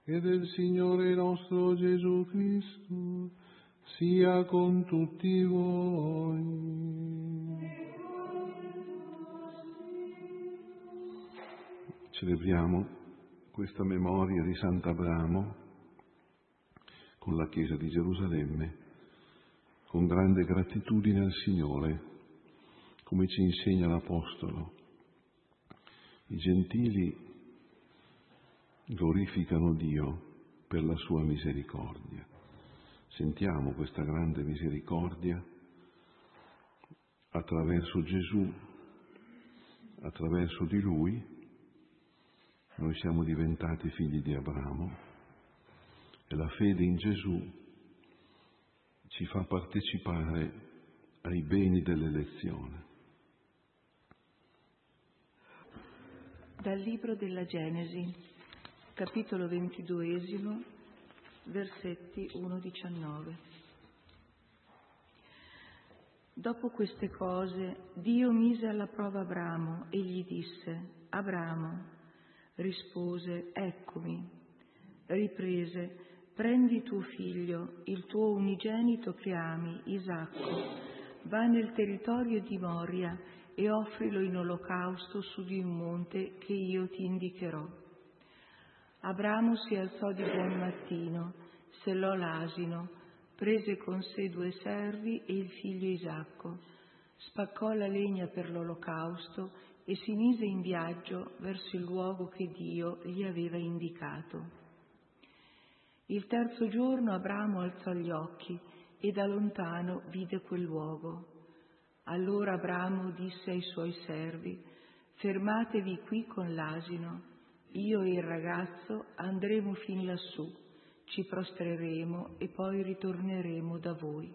che del Signore nostro Gesù Cristo sia con tutti voi. Celebriamo questa memoria di Sant'Abramo con la Chiesa di Gerusalemme, con grande gratitudine al Signore, come ci insegna l'Apostolo. I gentili glorificano Dio per la sua misericordia. Sentiamo questa grande misericordia attraverso Gesù, attraverso di Lui. Noi siamo diventati figli di Abramo e la fede in Gesù ci fa partecipare ai beni dell'elezione. Dal libro della Genesi, capitolo 22, versetti 1-19. Dopo queste cose, Dio mise alla prova Abramo e gli disse: Abramo. Rispose: Eccomi. Riprese: Prendi tuo figlio, il tuo unigenito che ami, Isacco, va nel territorio di Moria e offrilo in olocausto su di un monte che io ti indicherò. Abramo si alzò di buon mattino, sellò l'asino, prese con sé 2 servi e il figlio Isacco, spaccò la legna per l'olocausto e si mise in viaggio verso il luogo che Dio gli aveva indicato. Il terzo giorno Abramo alzò gli occhi e da lontano vide quel luogo. Allora Abramo disse ai suoi servi: Fermatevi qui con l'asino, io e il ragazzo andremo fin lassù, ci prostreremo e poi ritorneremo da voi.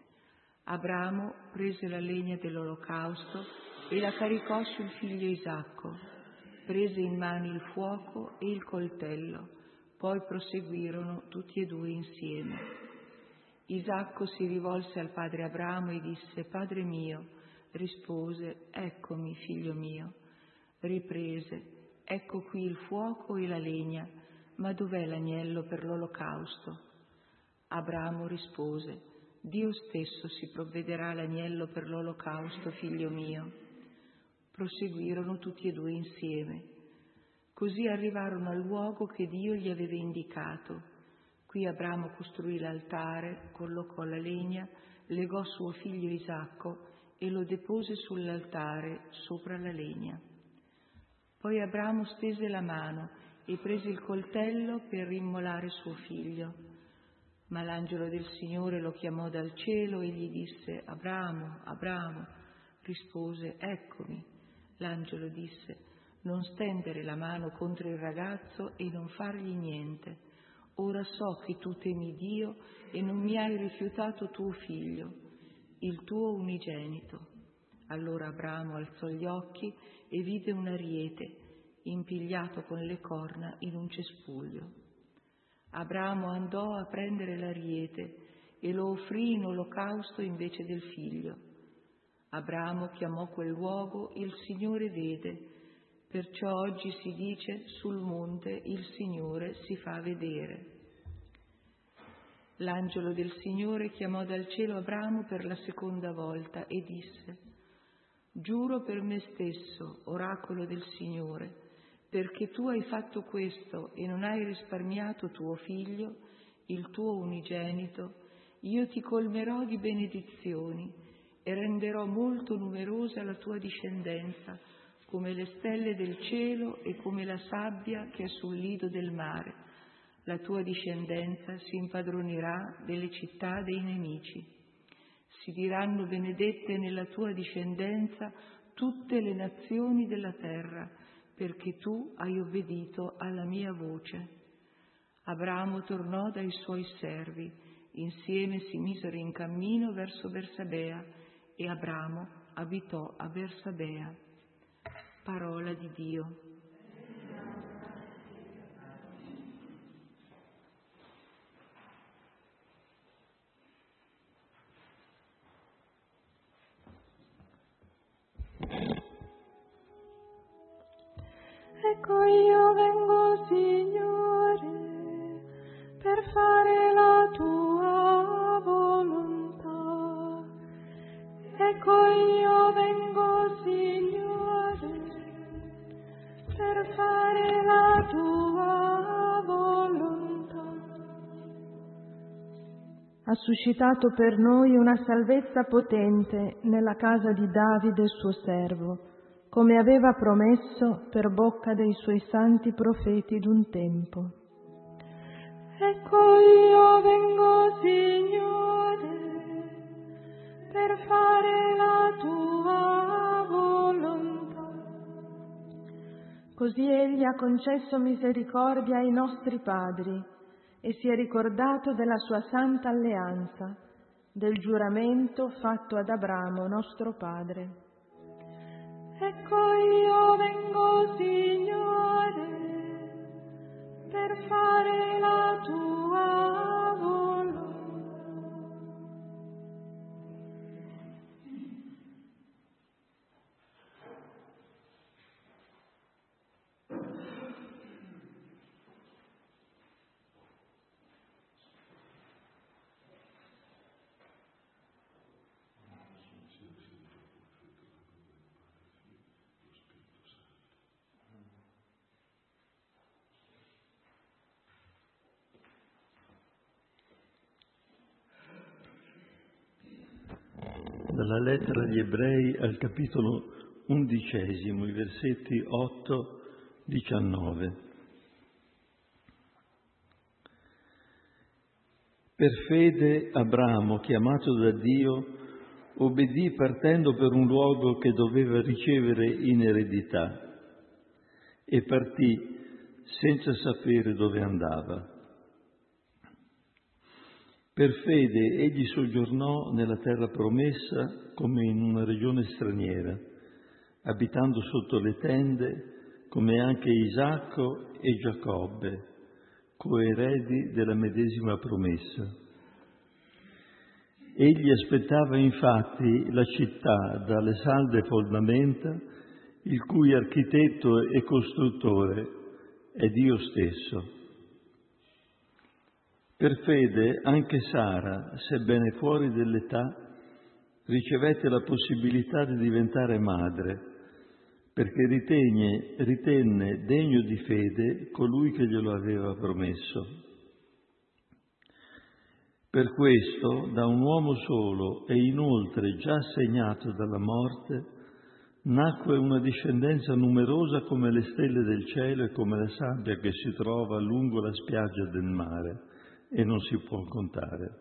Abramo prese la legna dell'olocausto e la caricò sul figlio Isacco, prese in mano il fuoco e il coltello, poi proseguirono tutti e 2 insieme. Isacco si rivolse al padre Abramo e disse: Padre mio. Rispose: Eccomi, figlio mio. Riprese: Ecco qui il fuoco e la legna, ma dov'è l'agnello per l'olocausto? Abramo rispose: Dio stesso si provvederà l'agnello per l'olocausto, figlio mio. Proseguirono tutti e 2 insieme. Così arrivarono al luogo che Dio gli aveva indicato. Qui Abramo costruì l'altare, collocò la legna, legò suo figlio Isacco e lo depose sull'altare sopra la legna. Poi Abramo stese la mano e prese il coltello per immolare suo figlio. Ma l'angelo del Signore lo chiamò dal cielo e gli disse: Abramo, Abramo. Rispose: Eccomi. L'angelo disse: Non stendere la mano contro il ragazzo e non fargli niente. Ora so che tu temi Dio e non mi hai rifiutato tuo figlio, il tuo unigenito. Allora Abramo alzò gli occhi e vide un ariete impigliato con le corna in un cespuglio. Abramo andò a prendere l'ariete e lo offrì in olocausto invece del figlio. Abramo chiamò quel luogo Il Signore vede, perciò oggi si dice: sul monte il Signore si fa vedere. L'angelo del Signore chiamò dal cielo Abramo per la seconda volta e disse: Giuro per me stesso, oracolo del Signore, perché tu hai fatto questo e non hai risparmiato tuo figlio, il tuo unigenito, io ti colmerò di benedizioni e renderò molto numerosa la tua discendenza, come le stelle del cielo e come la sabbia che è sul lido del mare. La tua discendenza si impadronirà delle città dei nemici. Si diranno benedette nella tua discendenza tutte le nazioni della terra, perché tu hai obbedito alla mia voce. Abramo tornò dai suoi servi, insieme si misero in cammino verso Bersabea e Abramo abitò a Bersabea. Parola di Dio. Ecco io vengo, Signore. per fare la tua volontà. Ecco io vengo, Signore, per fare la tua volontà. Ha suscitato per noi una salvezza potente nella casa di Davide suo servo, come aveva promesso per bocca dei suoi santi profeti d'un tempo. Ecco io vengo, Signore, per fare la tua volontà. Così Egli ha concesso misericordia ai nostri padri e si è ricordato della sua santa alleanza, del giuramento fatto ad Abramo nostro padre. Ecco io vengo, Signore, per fare la tua volontà. Dalla lettera agli Ebrei al capitolo 11, i versetti 8-19. Per fede Abramo, chiamato da Dio, obbedì partendo per un luogo che doveva ricevere in eredità e partì senza sapere dove andava. Per fede egli soggiornò nella terra promessa come in una regione straniera, abitando sotto le tende come anche Isacco e Giacobbe, coeredi della medesima promessa. Egli aspettava infatti la città dalle salde fondamenta, il cui architetto e costruttore è Dio stesso. Per fede anche Sara, sebbene fuori dell'età, ricevette la possibilità di diventare madre, perché ritenne degno di fede colui che glielo aveva promesso. Per questo, da un uomo solo e inoltre già segnato dalla morte, nacque una discendenza numerosa come le stelle del cielo e come la sabbia che si trova lungo la spiaggia del mare, e non si può contare.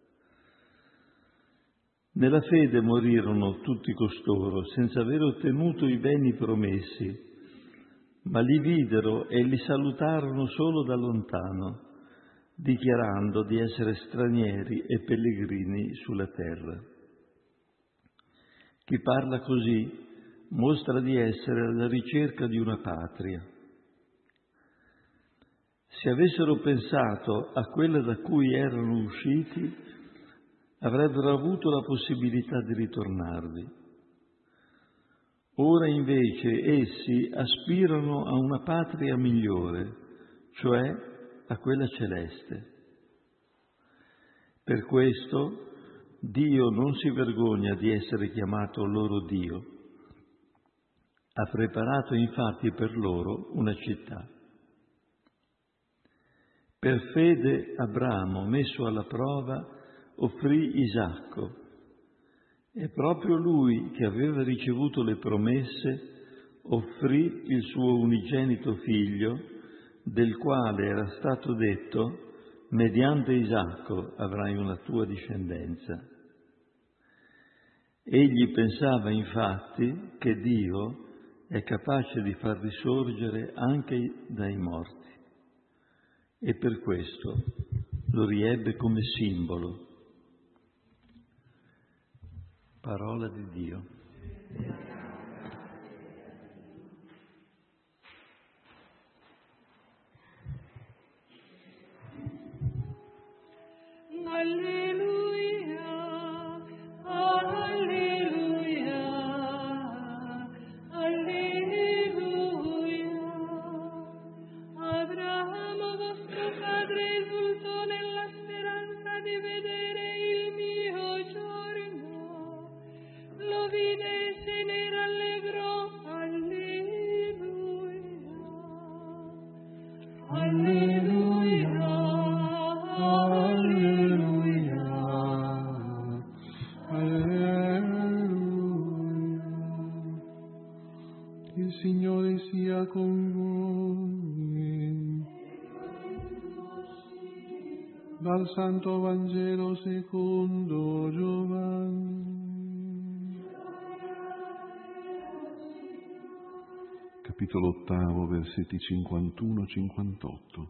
Nella fede morirono tutti costoro, senza aver ottenuto i beni promessi, ma li videro e li salutarono solo da lontano, dichiarando di essere stranieri e pellegrini sulla terra. Chi parla così mostra di essere alla ricerca di una patria. Se avessero pensato a quella da cui erano usciti, avrebbero avuto la possibilità di ritornarvi. Ora invece essi aspirano a una patria migliore, cioè a quella celeste. Per questo Dio non si vergogna di essere chiamato loro Dio. Ha preparato infatti per loro una città. Per fede Abramo, messo alla prova, offrì Isacco, e proprio lui, che aveva ricevuto le promesse, offrì il suo unigenito figlio, del quale era stato detto: mediante Isacco avrai una tua discendenza. Egli pensava infatti che Dio è capace di far risorgere anche dai morti, e per questo lo riebbe come simbolo. Parola di Dio. Alleluia, alleluia, alleluia. Abramo vostro padre esultò Alleluia, alleluia, alleluia. Il Signore sia con voi. Dal Santo Vangelo secondo Giovanni. Capitolo 8, versetti 51-58.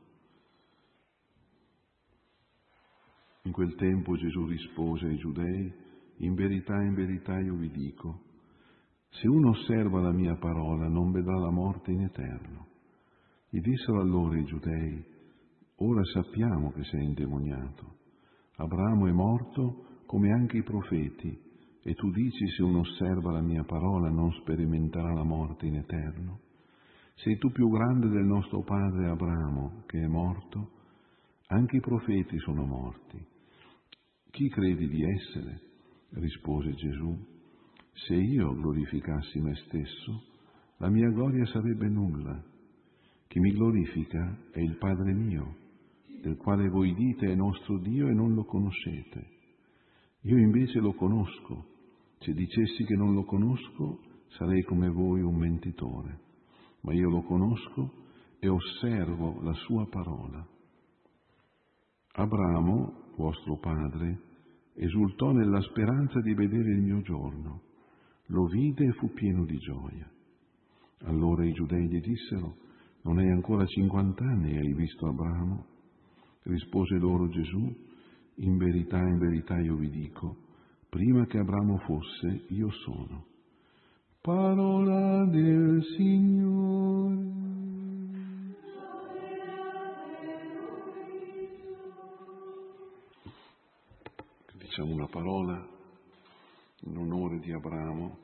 In quel tempo Gesù rispose ai giudei: in verità io vi dico, se uno osserva la mia parola non vedrà la morte in eterno. Gli dissero allora i giudei: ora sappiamo che sei indemoniato. Abramo è morto come anche i profeti, e tu dici: se uno osserva la mia parola non sperimenterà la morte in eterno. Sei tu più grande del nostro padre Abramo, che è morto? Anche i profeti sono morti. Chi credi di essere? Rispose Gesù: se io glorificassi me stesso, la mia gloria sarebbe nulla. Chi mi glorifica è il Padre mio, del quale voi dite è nostro Dio e non lo conoscete. Io invece lo conosco. Se dicessi che non lo conosco, sarei come voi un mentitore. Ma io lo conosco e osservo la sua parola. Abramo, vostro padre, esultò nella speranza di vedere il mio giorno. Lo vide e fu pieno di gioia. Allora i giudei gli dissero: non hai ancora 50 anni e hai visto Abramo? Rispose loro Gesù: in verità io vi dico, prima che Abramo fosse, io sono. Parola del Signore. Diciamo una parola in onore di Abramo,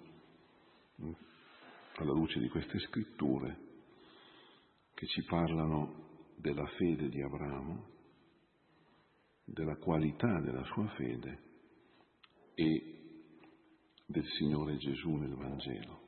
alla luce di queste scritture che ci parlano della fede di Abramo, della qualità della sua fede e del Signore Gesù nel Vangelo.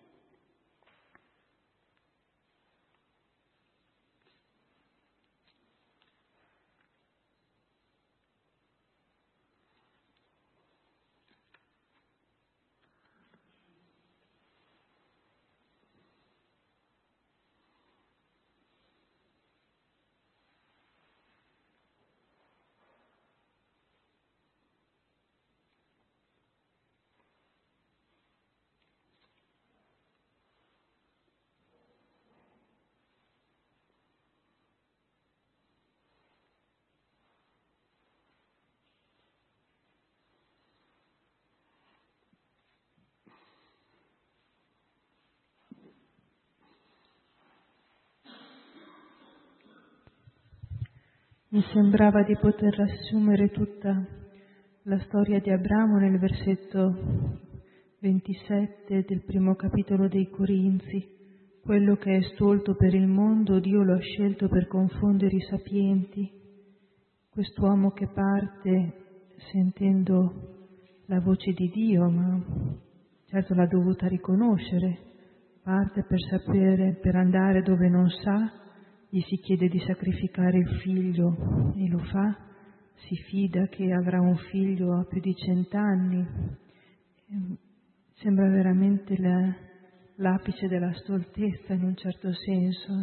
Mi sembrava di poter assumere tutta la storia di Abramo nel versetto 27 del primo capitolo dei Corinzi. Quello che è stolto per il mondo, Dio lo ha scelto per confondere i sapienti. Quest'uomo che parte sentendo la voce di Dio, ma certo l'ha dovuta riconoscere, parte per sapere, per andare dove non sa. Gli si chiede di sacrificare il figlio e lo fa, si fida che avrà un figlio a più di 100 anni. Sembra veramente l'apice della stoltezza in un certo senso,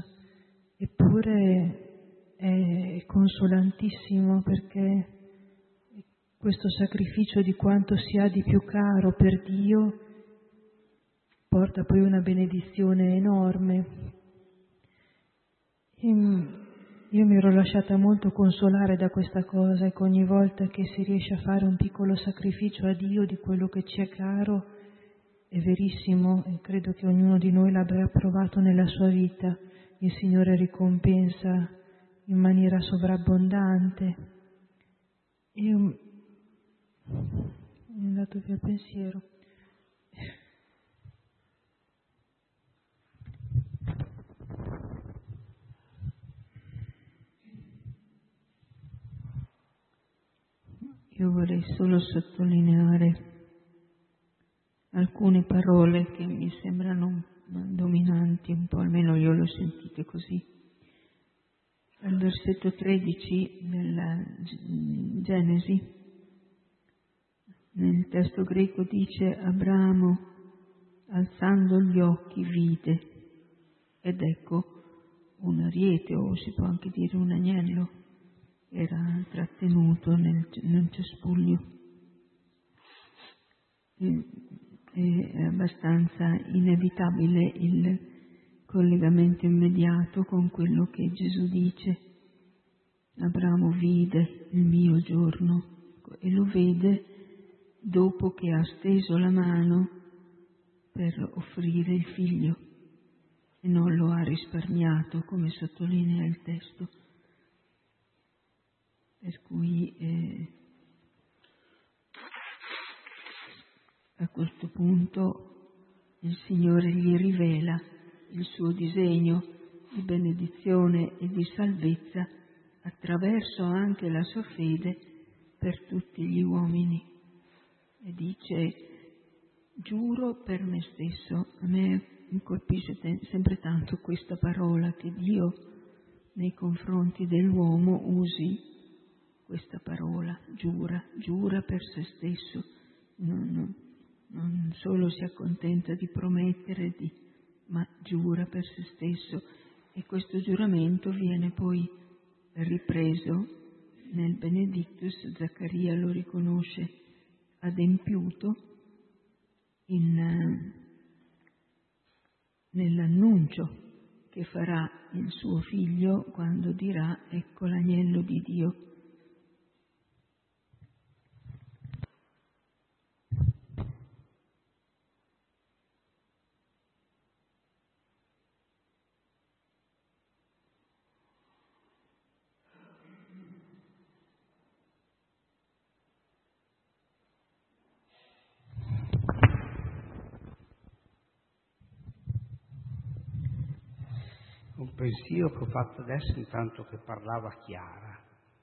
eppure è consolantissimo, perché questo sacrificio di quanto si ha di più caro per Dio porta poi una benedizione enorme. Io mi ero lasciata molto consolare da questa cosa, e ogni volta che si riesce a fare un piccolo sacrificio a Dio di quello che ci è caro, è verissimo, e credo che ognuno di noi l'abbia provato nella sua vita, il Signore ricompensa in maniera sovrabbondante. Mi è andato via il pensiero. Io vorrei solo sottolineare alcune parole che mi sembrano dominanti, un po', almeno io le ho sentite così. Al versetto 13 della Genesi, nel testo greco dice: Abramo, alzando gli occhi, vide, ed ecco un ariete, o si può anche dire un agnello, era trattenuto nel cespuglio. È abbastanza inevitabile il collegamento immediato con quello che Gesù dice. Abramo vide il mio giorno, e lo vede dopo che ha steso la mano per offrire il figlio e non lo ha risparmiato, come sottolinea il testo. Per cui a questo punto il Signore gli rivela il suo disegno di benedizione e di salvezza attraverso anche la sua fede per tutti gli uomini. E dice: giuro per me stesso. A me mi colpisce sempre tanto questa parola, che Dio nei confronti dell'uomo usi questa parola, giura per se stesso. Non solo si accontenta di promettere, ma giura per se stesso, e questo giuramento viene poi ripreso nel Benedictus. Zaccaria lo riconosce adempiuto nell'annuncio che farà il suo figlio quando dirà: ecco l'agnello di Dio. Un pensiero che ho fatto adesso, intanto che parlava Chiara,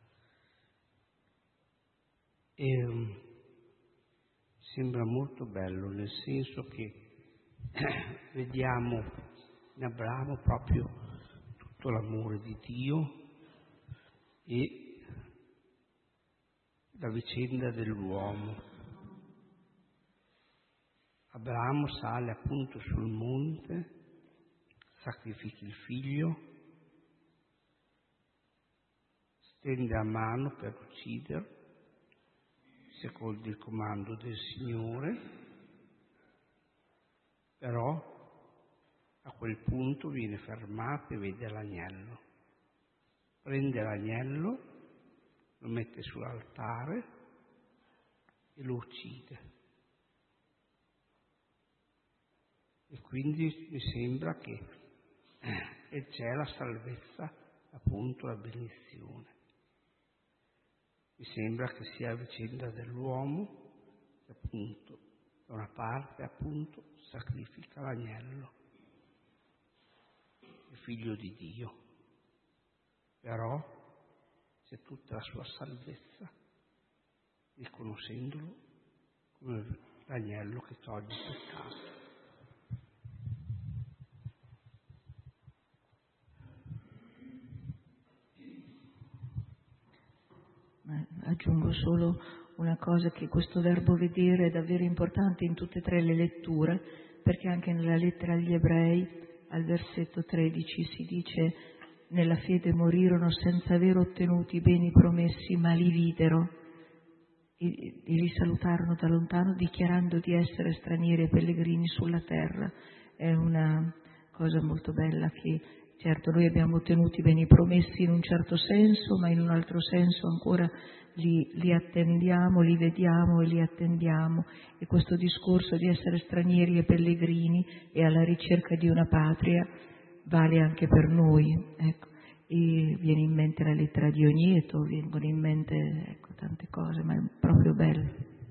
e sembra molto bello, nel senso che vediamo in Abramo proprio tutto l'amore di Dio e la vicenda dell'uomo. Abramo sale appunto sul monte, sacrifica il figlio, stende la mano per ucciderlo, secondo il comando del Signore, però a quel punto viene fermato e vede l'agnello. Prende l'agnello, lo mette sull'altare e lo uccide. E quindi mi sembra che c'è la salvezza, appunto la benedizione. Mi sembra che sia la vicenda dell'uomo che appunto da una parte appunto sacrifica l'agnello, il figlio di Dio, però c'è tutta la sua salvezza riconoscendolo come l'agnello che toglie il peccato. Aggiungo solo una cosa, che questo verbo vedere è davvero importante in tutte e tre le letture, perché anche nella lettera agli Ebrei, al versetto 13, si dice: nella fede morirono senza aver ottenuto i beni promessi, ma li videro e li salutarono da lontano, dichiarando di essere stranieri e pellegrini sulla terra. È una cosa molto bella, che certo noi abbiamo ottenuto i beni promessi in un certo senso, ma in un altro senso ancora li attendiamo, li vediamo e li attendiamo. E questo discorso di essere stranieri e pellegrini e alla ricerca di una patria vale anche per noi. Ecco. E viene in mente la lettera di Ogneto, vengono in mente tante cose, ma è proprio bello.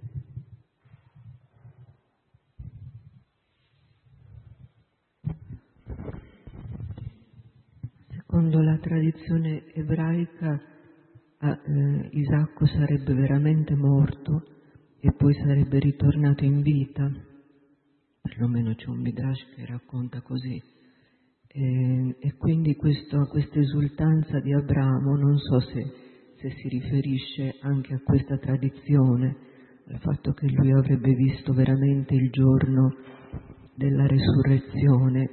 Secondo la tradizione ebraica, Isacco sarebbe veramente morto e poi sarebbe ritornato in vita, perlomeno c'è un Midrash che racconta così, E quindi questa esultanza di Abramo, non so se si riferisce anche a questa tradizione, al fatto che lui avrebbe visto veramente il giorno della resurrezione.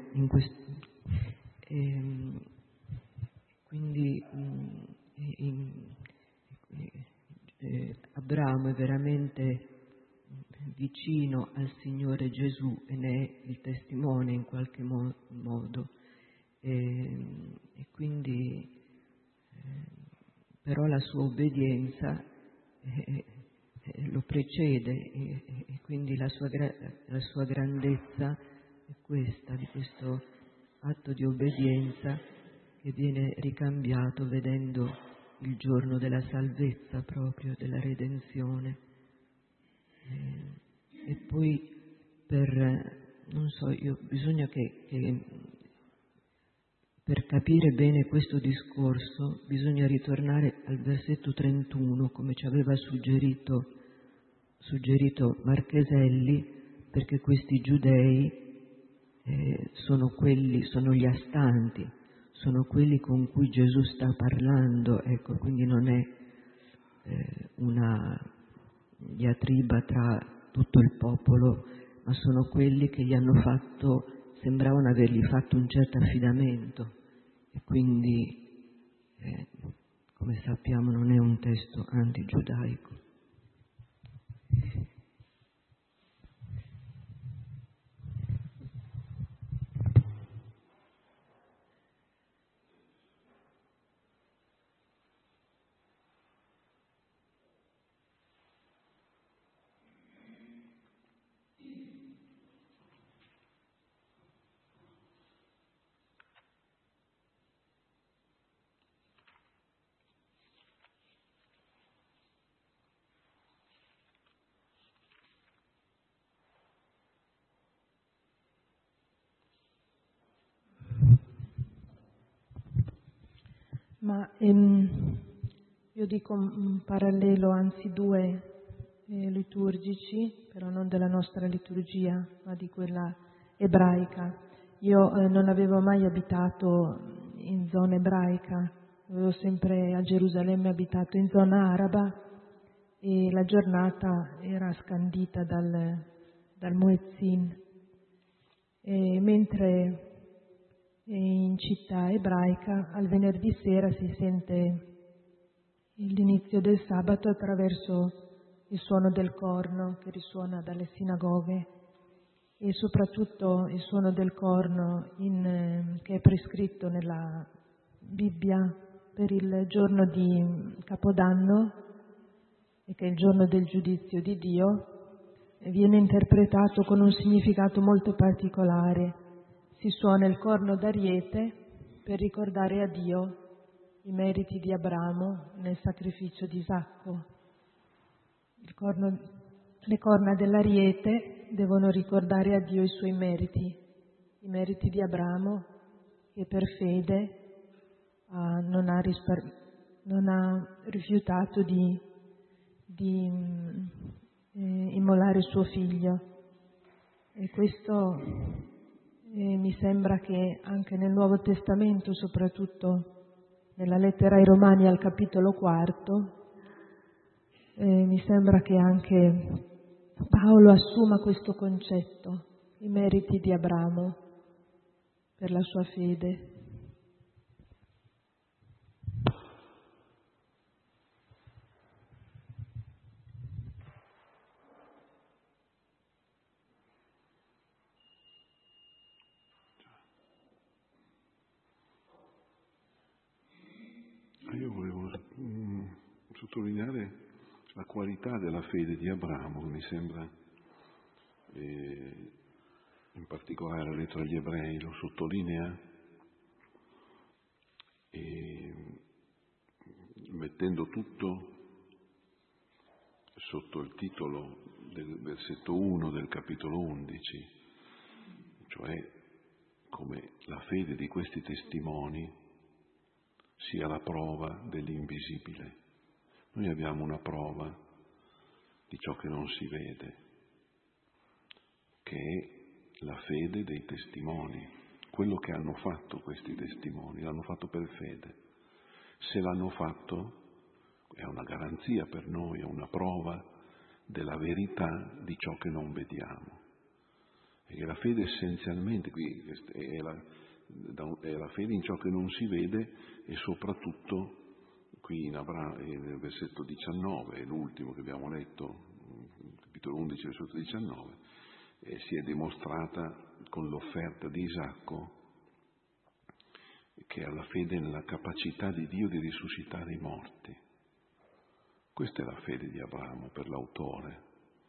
Quindi Abramo è veramente vicino al Signore Gesù e ne è il testimone in qualche modo. E quindi però la sua obbedienza lo precede e quindi la sua grandezza è questa, di questo atto di obbedienza che viene ricambiato vedendo il giorno della salvezza, proprio della redenzione. E poi bisogna che per capire bene questo discorso bisogna ritornare al versetto 31, come ci aveva suggerito Marcheselli, perché questi giudei sono gli astanti, sono quelli con cui Gesù sta parlando, ecco, quindi non è una diatriba tra tutto il popolo, ma sono quelli che sembravano avergli fatto un certo affidamento, e quindi, come sappiamo, non è un testo antigiudaico. Ma io dico un parallelo, anzi due liturgici, però non della nostra liturgia, ma di quella ebraica. Io non avevo mai abitato in zona ebraica, avevo sempre a Gerusalemme abitato in zona araba, e la giornata era scandita dal muezzin, e mentre in città ebraica al venerdì sera si sente l'inizio del sabato attraverso il suono del corno che risuona dalle sinagoghe, e soprattutto il suono del corno che è prescritto nella Bibbia per il giorno di Capodanno, e che è il giorno del giudizio di Dio, viene interpretato con un significato molto particolare. Si suona il corno d'ariete per ricordare a Dio i meriti di Abramo nel sacrificio di Isacco. Le corna dell'ariete devono ricordare a Dio i suoi meriti, i meriti di Abramo, che per fede non ha rifiutato di immolare suo figlio. E questo mi sembra che anche nel Nuovo Testamento, soprattutto nella lettera ai Romani al capitolo 4, mi sembra che anche Paolo assuma questo concetto, i meriti di Abramo per la sua fede. Io volevo sottolineare la qualità della fede di Abramo, che mi sembra, in particolare la lettera agli Ebrei lo sottolinea, mettendo tutto sotto il titolo del versetto 1 del capitolo 11, cioè come la fede di questi testimoni sia la prova dell'invisibile. Noi abbiamo una prova di ciò che non si vede, che è la fede dei testimoni, quello che hanno fatto questi testimoni, l'hanno fatto per fede. Se l'hanno fatto è una garanzia per noi, è una prova della verità di ciò che non vediamo. Perché la fede essenzialmente qui è la fede in ciò che non si vede, e soprattutto qui nel versetto 19, è l'ultimo che abbiamo letto, capitolo 11, versetto 19, si è dimostrata con l'offerta di Isacco che ha la fede nella capacità di Dio di risuscitare i morti. Questa è la fede di Abramo per l'autore,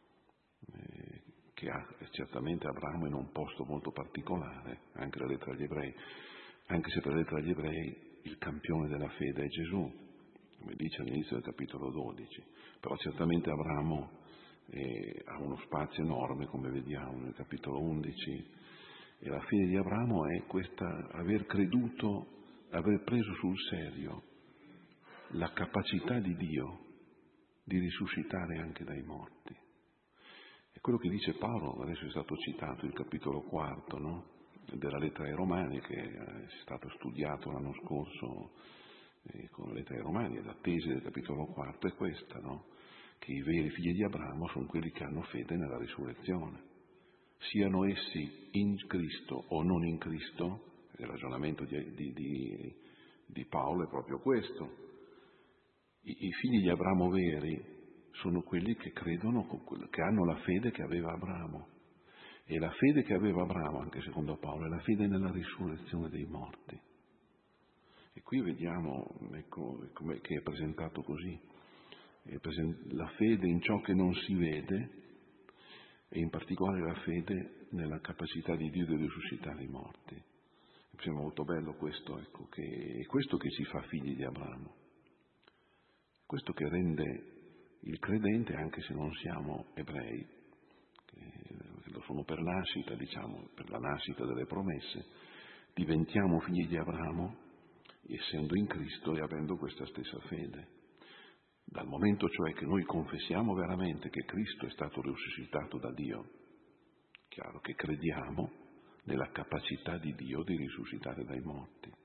che ha certamente Abramo in un posto molto particolare, anche la lettera agli ebrei, anche se per la lettera agli ebrei il campione della fede è Gesù, come dice all'inizio del capitolo 12, però certamente Abramo ha uno spazio enorme, come vediamo nel capitolo 11, e la fede di Abramo è questa, aver creduto, aver preso sul serio la capacità di Dio di risuscitare anche dai morti. È quello che dice Paolo, adesso è stato citato il capitolo 4, no? Della lettera ai Romani, che è stato studiato l'anno scorso con la lettera ai Romani, e la tesi del capitolo 4 è questa, no? Che i veri figli di Abramo sono quelli che hanno fede nella risurrezione. Siano essi in Cristo o non in Cristo, il ragionamento di Paolo è proprio questo. I figli di Abramo veri sono quelli che credono, che hanno la fede che aveva Abramo. E la fede che aveva Abramo, anche secondo Paolo, è la fede nella risurrezione dei morti. E qui vediamo, ecco, che è presentato così. La fede in ciò che non si vede, e in particolare la fede nella capacità di Dio di risuscitare i morti. Mi sembra molto bello questo, ecco, che è questo che ci fa figli di Abramo. Questo che rende il credente, anche se non siamo ebrei, che lo sono per nascita, diciamo, per la nascita delle promesse, diventiamo figli di Abramo essendo in Cristo e avendo questa stessa fede. Dal momento cioè che noi confessiamo veramente che Cristo è stato risuscitato da Dio, chiaro che crediamo nella capacità di Dio di risuscitare dai morti.